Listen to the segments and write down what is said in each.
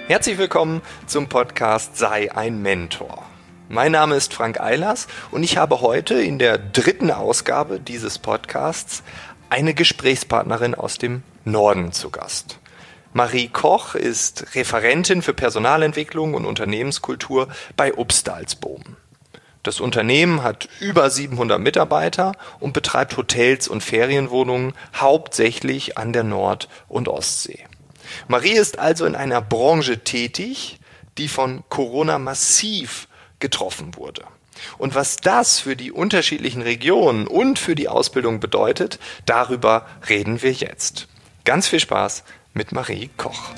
Herzlich willkommen zum Podcast Sei ein Mentor. Mein Name ist Frank Eilers und ich habe heute in der 3. Ausgabe dieses Podcasts eine Gesprächspartnerin aus dem Norden zu Gast. Marie Koch ist Referentin für Personalentwicklung und Unternehmenskultur bei Upstalsboom. Das Unternehmen hat über 700 Mitarbeiter und betreibt Hotels und Ferienwohnungen hauptsächlich an der Nord- und Ostsee. Marie ist also in einer Branche tätig, die von Corona massiv getroffen wurde. Und was das für die unterschiedlichen Regionen und für die Ausbildung bedeutet, darüber reden wir jetzt. Ganz viel Spaß mit Marie Koch.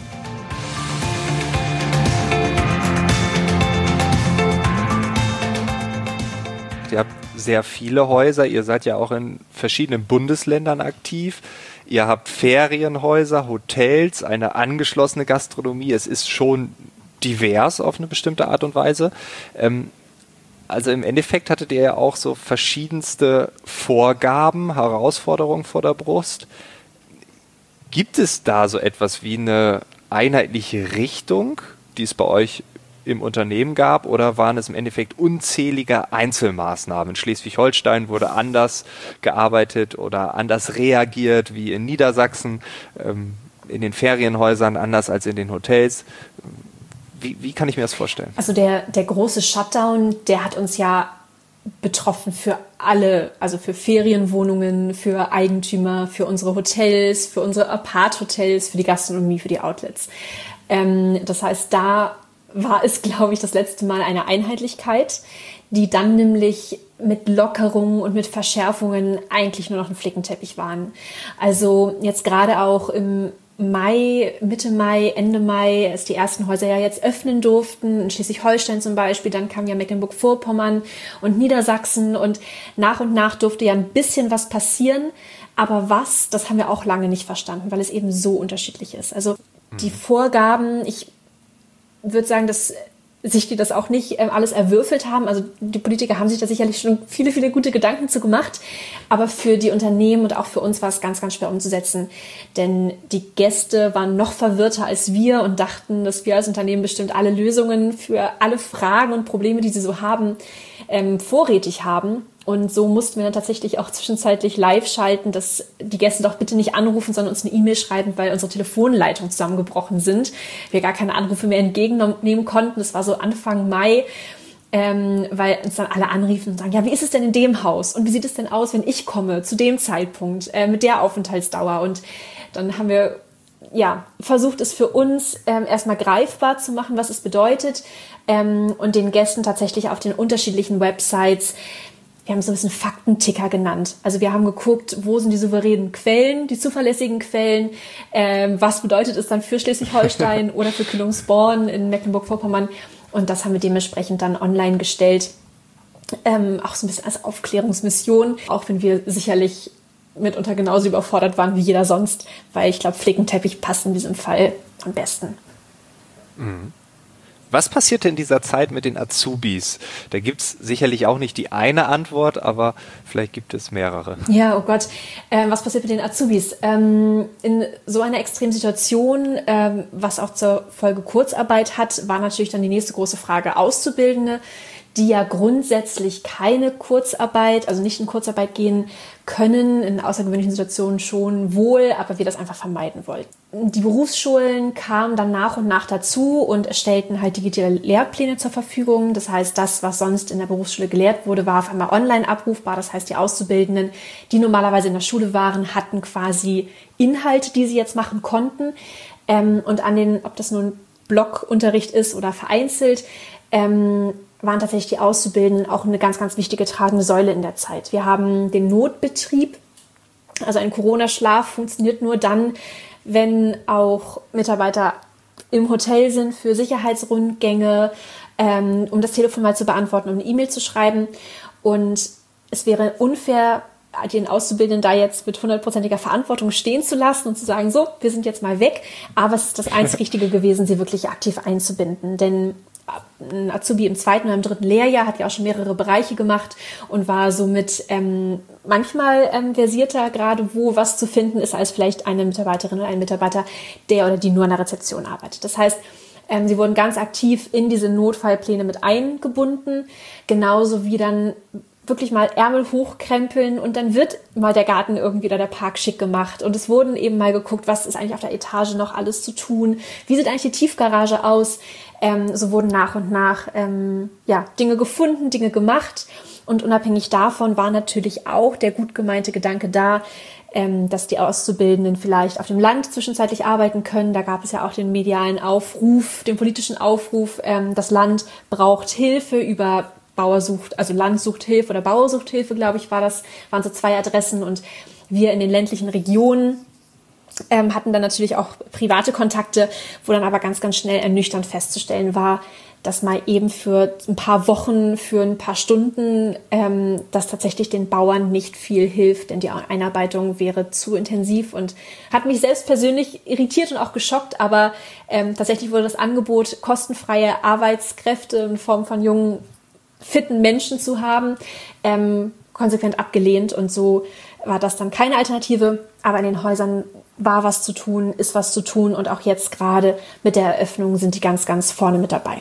Ihr habt sehr viele Häuser, ihr seid ja auch in verschiedenen Bundesländern aktiv. Ihr habt Ferienhäuser, Hotels, eine angeschlossene Gastronomie. Es ist schon divers auf eine bestimmte Art und Weise. Also im Endeffekt hattet ihr ja auch so verschiedenste Vorgaben, Herausforderungen vor der Brust. Gibt es da so etwas wie eine einheitliche Richtung, die es bei euch im Unternehmen gab, oder waren es im Endeffekt unzählige Einzelmaßnahmen? In Schleswig-Holstein wurde anders gearbeitet oder anders reagiert wie in Niedersachsen, in den Ferienhäusern anders als in den Hotels. Wie kann ich mir das vorstellen? Also der große Shutdown, der hat uns ja betroffen für alle, also für Ferienwohnungen, für Eigentümer, für unsere Hotels, für unsere Apart-Hotels, für die Gastronomie, für die Outlets. Das heißt, da war es, glaube ich, das letzte Mal eine Einheitlichkeit, die dann nämlich mit Lockerungen und mit Verschärfungen eigentlich nur noch ein Flickenteppich waren. Also jetzt gerade auch im Mai, Mitte Mai, Ende Mai, als die ersten Häuser ja jetzt öffnen durften, in Schleswig-Holstein zum Beispiel, dann kam ja Mecklenburg-Vorpommern und Niedersachsen und nach durfte ja ein bisschen was passieren, aber was, das haben wir auch lange nicht verstanden, weil es eben so unterschiedlich ist. Also die Vorgaben, ich würde sagen, dass sich die das auch nicht alles erwürfelt haben. Also die Politiker haben sich da sicherlich schon viele, viele gute Gedanken zu gemacht. Aber für die Unternehmen und auch für uns war es ganz, ganz schwer umzusetzen. Denn die Gäste waren noch verwirrter als wir und dachten, dass wir als Unternehmen bestimmt alle Lösungen für alle Fragen und Probleme, die sie so haben, vorrätig haben. Und so mussten wir dann tatsächlich auch zwischenzeitlich live schalten, dass die Gäste doch bitte nicht anrufen, sondern uns eine E-Mail schreiben, weil unsere Telefonleitungen zusammengebrochen sind. Wir gar keine Anrufe mehr entgegennehmen konnten. Das war so Anfang Mai, weil uns dann alle anriefen und sagen, ja, wie ist es denn in dem Haus? Und wie sieht es denn aus, wenn ich komme, zu dem Zeitpunkt, mit der Aufenthaltsdauer? Und dann haben wir versucht, es für uns erstmal greifbar zu machen, was es bedeutet, und den Gästen tatsächlich auf den unterschiedlichen Websites, wir haben so ein bisschen Faktenticker genannt. Also wir haben geguckt, wo sind die souveränen Quellen, die zuverlässigen Quellen, was bedeutet es dann für Schleswig-Holstein oder für Kühlungsborn in Mecklenburg-Vorpommern, und das haben wir dementsprechend dann online gestellt, auch so ein bisschen als Aufklärungsmission, auch wenn wir sicherlich mitunter genauso überfordert waren wie jeder sonst, weil ich glaube, Flickenteppich passt in diesem Fall am besten. Mhm. Was passierte in dieser Zeit mit den Azubis? Da gibt es sicherlich auch nicht die eine Antwort, aber vielleicht gibt es mehrere. Ja, oh Gott. Was passiert mit den Azubis? In so einer extremen Situation, was auch zur Folge Kurzarbeit hat, war natürlich dann die nächste große Frage. Auszubildende, die ja grundsätzlich keine Kurzarbeit, also nicht in Kurzarbeit gehen können, in außergewöhnlichen Situationen schon wohl, aber wir das einfach vermeiden wollten. Die Berufsschulen kamen dann nach und nach dazu und erstellten halt digitale Lehrpläne zur Verfügung. Das heißt, das, was sonst in der Berufsschule gelehrt wurde, war auf einmal online abrufbar. Das heißt, die Auszubildenden, die normalerweise in der Schule waren, hatten quasi Inhalte, die sie jetzt machen konnten. Und an den, ob das nun Blockunterricht ist oder vereinzelt, waren tatsächlich die Auszubildenden auch eine ganz, ganz wichtige tragende Säule in der Zeit. Wir haben den Notbetrieb, also ein Corona-Schlaf funktioniert nur dann, wenn auch Mitarbeiter im Hotel sind für Sicherheitsrundgänge, um das Telefon mal zu beantworten, um eine E-Mail zu schreiben. Und es wäre unfair, den Auszubildenden da jetzt mit 100%iger Verantwortung stehen zu lassen und zu sagen, so, wir sind jetzt mal weg. Aber es ist das einzig Richtige gewesen, sie wirklich aktiv einzubinden. Denn ein Azubi im 2. oder im 3. Lehrjahr hat ja auch schon mehrere Bereiche gemacht und war somit manchmal versierter, gerade wo was zu finden ist, als vielleicht eine Mitarbeiterin oder ein Mitarbeiter, der oder die nur an der Rezeption arbeitet. Das heißt, Sie wurden ganz aktiv in diese Notfallpläne mit eingebunden, genauso wie dann wirklich mal Ärmel hochkrempeln und dann wird mal der Garten irgendwie oder der Park schick gemacht. Und es wurden eben mal geguckt, was ist eigentlich auf der Etage noch alles zu tun? Wie sieht eigentlich die Tiefgarage aus? So wurden nach und nach Dinge gefunden, Dinge gemacht. Und unabhängig davon war natürlich auch der gut gemeinte Gedanke da, dass die Auszubildenden vielleicht auf dem Land zwischenzeitlich arbeiten können. Da gab es ja auch den medialen Aufruf, den politischen Aufruf, das Land braucht Hilfe über Bauer sucht, also Land sucht Hilfe oder Bauer sucht Hilfe, glaube ich, waren so 2 Adressen. Und wir in den ländlichen Regionen hatten dann natürlich auch private Kontakte, wo dann aber ganz, ganz schnell ernüchternd festzustellen war, dass mal eben für ein paar Wochen, für ein paar Stunden, das tatsächlich den Bauern nicht viel hilft, denn die Einarbeitung wäre zu intensiv und hat mich selbst persönlich irritiert und auch geschockt, aber tatsächlich wurde das Angebot, kostenfreie Arbeitskräfte in Form von jungen, fitten Menschen zu haben, konsequent abgelehnt, und so war das dann keine Alternative, aber in den Häusern war was zu tun, ist was zu tun, und auch jetzt gerade mit der Eröffnung sind die ganz, ganz vorne mit dabei.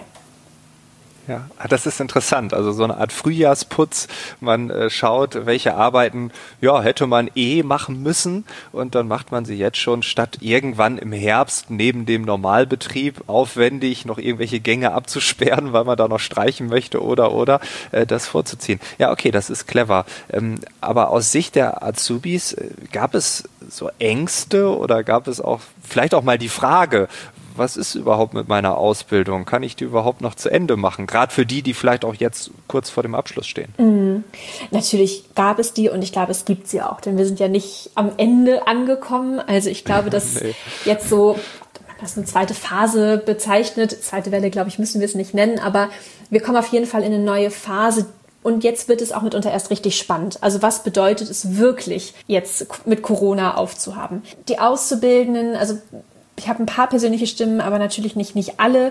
Ja, das ist interessant. Also so eine Art Frühjahrsputz. Man schaut, welche Arbeiten hätte man machen müssen, und dann macht man sie jetzt schon, statt irgendwann im Herbst neben dem Normalbetrieb aufwendig noch irgendwelche Gänge abzusperren, weil man da noch streichen möchte oder das vorzuziehen. Ja, okay, das ist clever. Aber aus Sicht der Azubis, gab es so Ängste oder gab es auch vielleicht auch mal die Frage, was ist überhaupt mit meiner Ausbildung? Kann ich die überhaupt noch zu Ende machen? Gerade für die vielleicht auch jetzt kurz vor dem Abschluss stehen. Natürlich gab es die, und ich glaube, es gibt sie auch, denn wir sind ja nicht am Ende angekommen. Also ich glaube, dass jetzt so, das eine zweite Phase bezeichnet, zweite Welle, glaube ich, müssen wir es nicht nennen, aber wir kommen auf jeden Fall in eine neue Phase. Und jetzt wird es auch mitunter erst richtig spannend. Also was bedeutet es wirklich, jetzt mit Corona aufzuhaben? Die Auszubildenden, also ich habe ein paar persönliche Stimmen, aber natürlich nicht alle.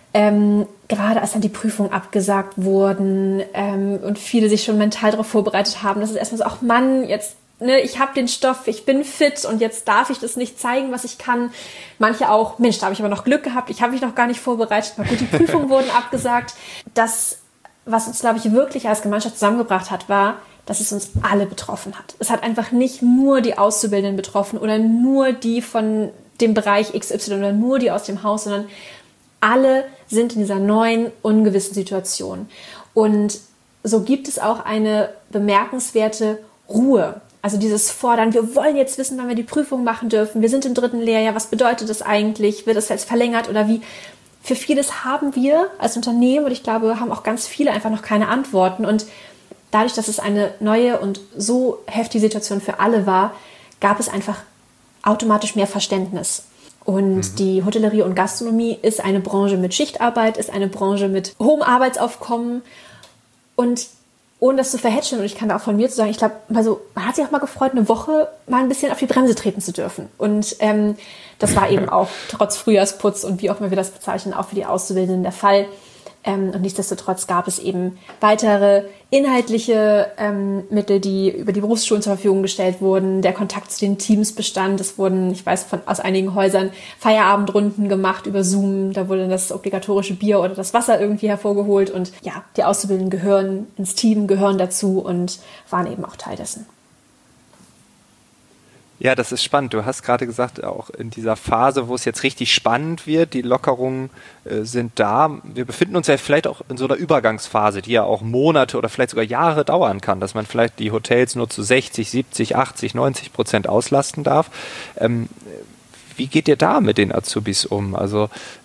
Gerade als dann die Prüfungen abgesagt wurden und viele sich schon mental darauf vorbereitet haben, das ist erstmal so, ach Mann, jetzt, ich habe den Stoff, ich bin fit und jetzt darf ich das nicht zeigen, was ich kann. Manche auch, Mensch, da habe ich aber noch Glück gehabt, ich habe mich noch gar nicht vorbereitet. Aber gut, die Prüfungen wurden abgesagt. Das, was uns, glaube ich, wirklich als Gemeinschaft zusammengebracht hat, war, dass es uns alle betroffen hat. Es hat einfach nicht nur die Auszubildenden betroffen oder nur die von dem Bereich XY oder nur die aus dem Haus, sondern alle sind in dieser neuen, ungewissen Situation. Und so gibt es auch eine bemerkenswerte Ruhe. Also dieses Fordern, wir wollen jetzt wissen, wann wir die Prüfung machen dürfen. Wir sind im 3. Lehrjahr, was bedeutet das eigentlich? Wird das jetzt verlängert oder wie? Für vieles haben wir als Unternehmen, und ich glaube, haben auch ganz viele einfach noch keine Antworten. Und dadurch, dass es eine neue und so heftige Situation für alle war, gab es einfach automatisch mehr Verständnis. Und die Hotellerie und Gastronomie ist eine Branche mit Schichtarbeit, ist eine Branche mit hohem Arbeitsaufkommen. Und ohne das zu verhätscheln, und ich kann da auch von mir zu sagen, ich glaube, also, man hat sich auch mal gefreut, eine Woche mal ein bisschen auf die Bremse treten zu dürfen. Und das war eben auch trotz Frühjahrsputz und wie auch immer wir das bezeichnen, auch für die Auszubildenden der Fall. Und nichtsdestotrotz gab es eben weitere inhaltliche Mittel, die über die Berufsschulen zur Verfügung gestellt wurden. Der Kontakt zu den Teams bestand. Es wurden, ich weiß aus einigen Häusern, Feierabendrunden gemacht über Zoom. Da wurde das obligatorische Bier oder das Wasser irgendwie hervorgeholt. Und ja, die Auszubildenden gehören ins Team, gehören dazu und waren eben auch Teil dessen. Ja, das ist spannend. Du hast gerade gesagt, auch in dieser Phase, wo es jetzt richtig spannend wird, die Lockerungen sind da. Wir befinden uns ja vielleicht auch in so einer Übergangsphase, die ja auch Monate oder vielleicht sogar Jahre dauern kann, dass man vielleicht die Hotels nur zu 60, 70, 80, 90% auslasten darf. Wie geht ihr da mit den Azubis um? Also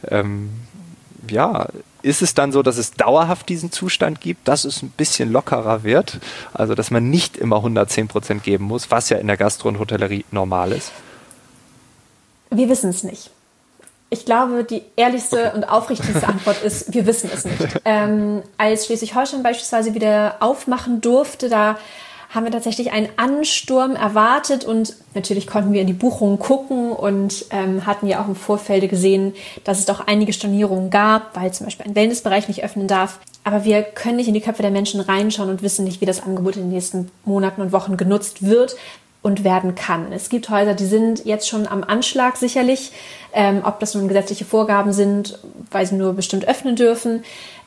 ist es dann so, dass es dauerhaft diesen Zustand gibt, dass es ein bisschen lockerer wird? Also, dass man nicht immer 110% geben muss, was ja in der Gastro und Hotellerie normal ist? Wir wissen es nicht. Ich glaube, die ehrlichste und aufrichtigste Antwort ist, wir wissen es nicht. Als Schleswig-Holstein beispielsweise wieder aufmachen durfte, da haben wir tatsächlich einen Ansturm erwartet, und natürlich konnten wir in die Buchungen gucken und hatten ja auch im Vorfeld gesehen, dass es doch einige Stornierungen gab, weil zum Beispiel ein Wellnessbereich nicht öffnen darf. Aber wir können nicht in die Köpfe der Menschen reinschauen und wissen nicht, wie das Angebot in den nächsten Monaten und Wochen genutzt wird und werden kann. Es gibt Häuser, die sind jetzt schon am Anschlag sicherlich, ob das nun gesetzliche Vorgaben sind, weil sie nur bestimmt öffnen dürfen.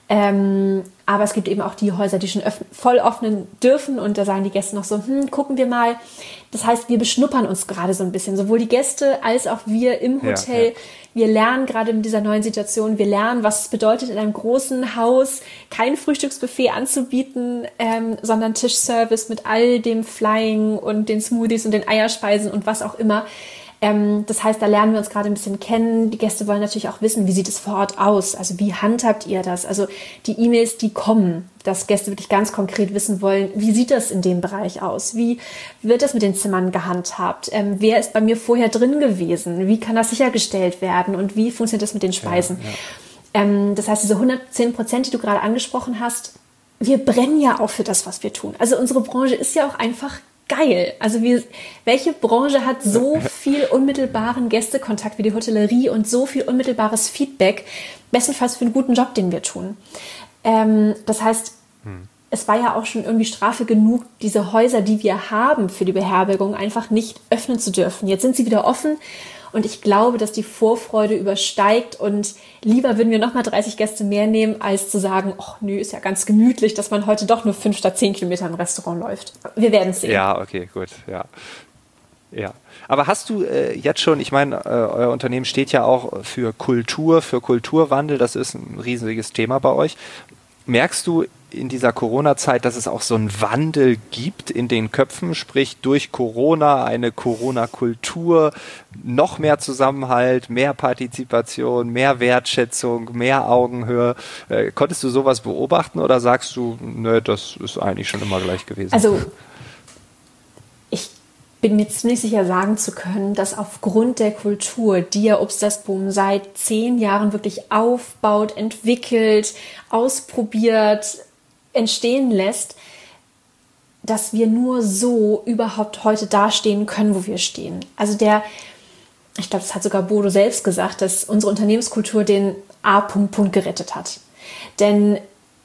Aber es gibt eben auch die Häuser, die schon voll öffnen dürfen und da sagen die Gäste noch so, gucken wir mal. Das heißt, wir beschnuppern uns gerade so ein bisschen, sowohl die Gäste als auch wir im Hotel. Ja. Wir lernen gerade in dieser neuen Situation, wir lernen, was es bedeutet, in einem großen Haus kein Frühstücksbuffet anzubieten, sondern Tischservice mit all dem Flying und den Smoothies und den Eierspeisen und was auch immer. Das heißt, da lernen wir uns gerade ein bisschen kennen. Die Gäste wollen natürlich auch wissen, wie sieht es vor Ort aus? Also wie handhabt ihr das? Also die E-Mails, die kommen, dass Gäste wirklich ganz konkret wissen wollen, wie sieht das in dem Bereich aus? Wie wird das mit den Zimmern gehandhabt? Wer ist bei mir vorher drin gewesen? Wie kann das sichergestellt werden? Und wie funktioniert das mit den Speisen? Ja. Das heißt, diese 110%, die du gerade angesprochen hast, wir brennen ja auch für das, was wir tun. Also unsere Branche ist ja auch einfach geil. Also welche Branche hat so viel unmittelbaren Gästekontakt wie die Hotellerie und so viel unmittelbares Feedback, bestenfalls für einen guten Job, den wir tun. Das heißt, es war ja auch schon irgendwie Strafe genug, diese Häuser, die wir haben für die Beherbergung, einfach nicht öffnen zu dürfen. Jetzt sind sie wieder offen und ich glaube, dass die Vorfreude übersteigt und lieber würden wir nochmal 30 Gäste mehr nehmen, als zu sagen, ach nö, ist ja ganz gemütlich, dass man heute doch nur 5 statt 10 Kilometer im Restaurant läuft. Wir werden es sehen. Ja, okay, gut, ja. Ja, aber hast du jetzt schon, ich meine, euer Unternehmen steht ja auch für Kultur, für Kulturwandel, das ist ein riesiges Thema bei euch. Merkst du in dieser Corona-Zeit, dass es auch so einen Wandel gibt in den Köpfen, sprich durch Corona eine Corona-Kultur, noch mehr Zusammenhalt, mehr Partizipation, mehr Wertschätzung, mehr Augenhöhe? Konntest du sowas beobachten oder sagst du, nö, das ist eigentlich schon immer gleich gewesen? Also ich bin mir ziemlich sicher sagen zu können, dass aufgrund der Kultur, die ja Obstersboom seit 10 Jahren wirklich aufbaut, entwickelt, ausprobiert, entstehen lässt, dass wir nur so überhaupt heute dastehen können, wo wir stehen. Also ich glaube, das hat sogar Bodo selbst gesagt, dass unsere Unternehmenskultur den A-Punkt gerettet hat. Denn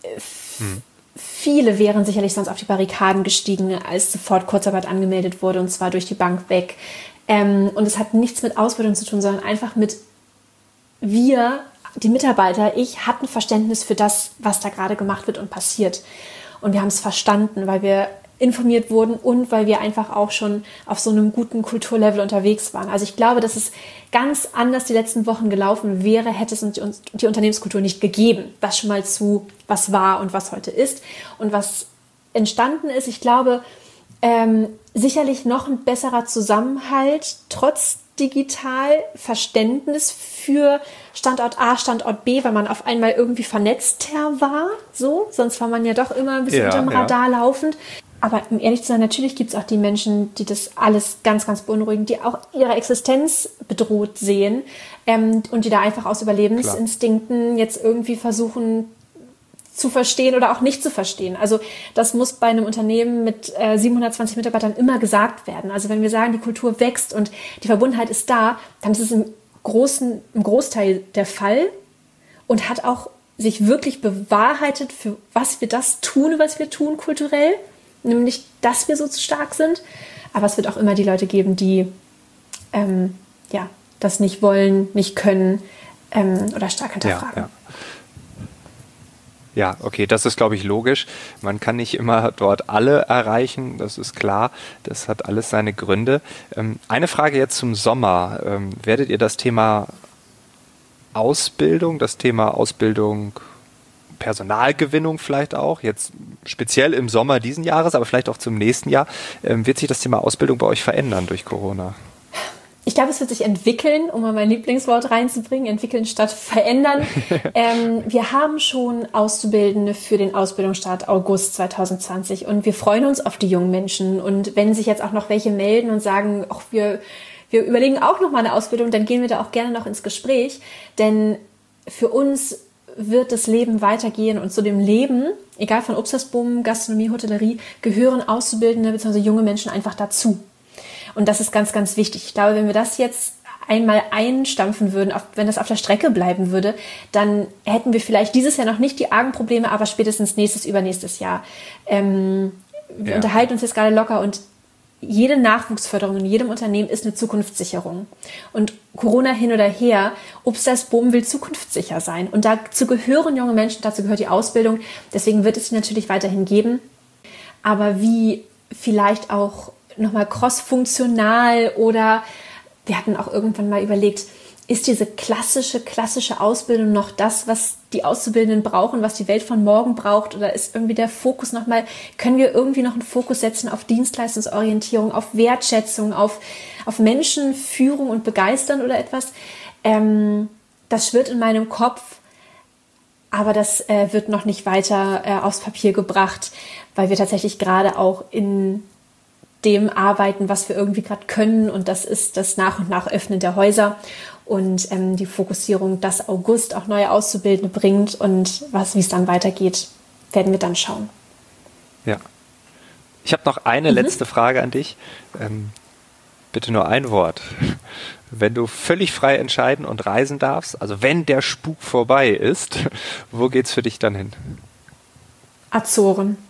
viele wären sicherlich sonst auf die Barrikaden gestiegen, als sofort Kurzarbeit angemeldet wurde, und zwar durch die Bank weg. Und es hat nichts mit Ausbildung zu tun, sondern einfach mit wir, die Mitarbeiter, hatten Verständnis für das, was da gerade gemacht wird und passiert. Und wir haben es verstanden, weil wir informiert wurden und weil wir einfach auch schon auf so einem guten Kulturlevel unterwegs waren. Also ich glaube, dass es ganz anders die letzten Wochen gelaufen wäre, hätte es uns die Unternehmenskultur nicht gegeben. Das schon mal zu, was war und was heute ist. Und was entstanden ist, ich glaube, sicherlich noch ein besserer Zusammenhalt, trotz digital Verständnis für Standort A, Standort B, weil man auf einmal irgendwie vernetzter war. So, sonst war man ja doch immer ein bisschen unterm Radar laufend. Aber um ehrlich zu sein, natürlich gibt es auch die Menschen, die das alles ganz, ganz beunruhigend, die auch ihre Existenz bedroht sehen und die da einfach aus Überlebensinstinkten jetzt irgendwie versuchen zu verstehen oder auch nicht zu verstehen. Also das muss bei einem Unternehmen mit 720 Mitarbeitern immer gesagt werden. Also wenn wir sagen, die Kultur wächst und die Verbundenheit ist da, dann ist es im Großteil der Fall und hat auch sich wirklich bewahrheitet, für was wir das tun, was wir tun kulturell. Nämlich, dass wir so stark sind. Aber es wird auch immer die Leute geben, die das nicht wollen, nicht können oder stark hinterfragen. Ja, okay, das ist, glaube ich, logisch. Man kann nicht immer dort alle erreichen, das ist klar. Das hat alles seine Gründe. Eine Frage jetzt zum Sommer. Werdet ihr das Thema Ausbildung, Personalgewinnung vielleicht auch, jetzt speziell im Sommer diesen Jahres, aber vielleicht auch zum nächsten Jahr, wird sich das Thema Ausbildung bei euch verändern durch Corona? Ich glaube, es wird sich entwickeln, um mal mein Lieblingswort reinzubringen, entwickeln statt verändern. Wir haben schon Auszubildende für den Ausbildungsstart August 2020 und wir freuen uns auf die jungen Menschen. Und wenn sich jetzt auch noch welche melden und sagen, ach, wir überlegen auch noch mal eine Ausbildung, dann gehen wir da auch gerne noch ins Gespräch. Denn für uns wird das Leben weitergehen und zu dem Leben, egal von Obstersboom, Gastronomie, Hotellerie, gehören Auszubildende bzw. junge Menschen einfach dazu. Und das ist ganz, ganz wichtig. Ich glaube, wenn wir das jetzt einmal einstampfen würden, wenn das auf der Strecke bleiben würde, dann hätten wir vielleicht dieses Jahr noch nicht die argen Probleme, aber spätestens übernächstes Jahr. Wir unterhalten uns jetzt gerade locker und jede Nachwuchsförderung in jedem Unternehmen ist eine Zukunftssicherung. Und Corona hin oder her, Upsters Boom will zukunftssicher sein. Und dazu gehören junge Menschen, dazu gehört die Ausbildung. Deswegen wird es sie natürlich weiterhin geben. Aber wie vielleicht auch nochmal cross-funktional oder wir hatten auch irgendwann mal überlegt, ist diese klassische Ausbildung noch das, was die Auszubildenden brauchen, was die Welt von morgen braucht? Oder ist irgendwie der Fokus nochmal, können wir irgendwie noch einen Fokus setzen auf Dienstleistungsorientierung, auf Wertschätzung, auf Menschenführung und Begeistern oder etwas? Das schwirrt in meinem Kopf, aber das wird noch nicht weiter aufs Papier gebracht, weil wir tatsächlich gerade auch in dem arbeiten, was wir irgendwie gerade können, und das ist das nach und nach Öffnen der Häuser und die Fokussierung, dass August auch neue Auszubildende bringt und wie es dann weitergeht, werden wir dann schauen. Ja. Ich habe noch eine letzte Frage an dich. Bitte nur ein Wort. Wenn du völlig frei entscheiden und reisen darfst, also wenn der Spuk vorbei ist, wo geht's für dich dann hin? Azoren.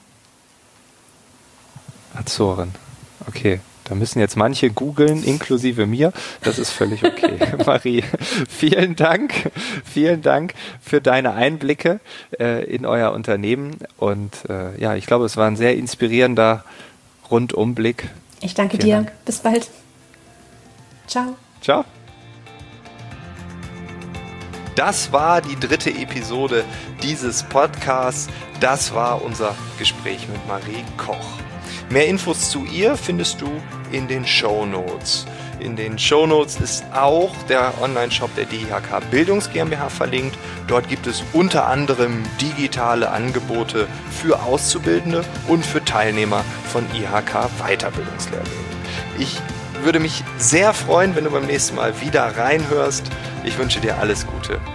Azoren. Okay, da müssen jetzt manche googeln, inklusive mir. Das ist völlig okay. Marie, vielen Dank für deine Einblicke in euer Unternehmen. Und ja, ich glaube, es war ein sehr inspirierender Rundumblick. Ich danke dir. Dank. Bis bald. Ciao. Ciao. Das war die 3. Episode dieses Podcasts. Das war unser Gespräch mit Marie Koch. Mehr Infos zu ihr findest du in den Shownotes. In den Shownotes ist auch der Online-Shop der DIHK Bildungs GmbH verlinkt. Dort gibt es unter anderem digitale Angebote für Auszubildende und für Teilnehmer von IHK Weiterbildungslehrgängen. Ich würde mich sehr freuen, wenn du beim nächsten Mal wieder reinhörst. Ich wünsche dir alles Gute.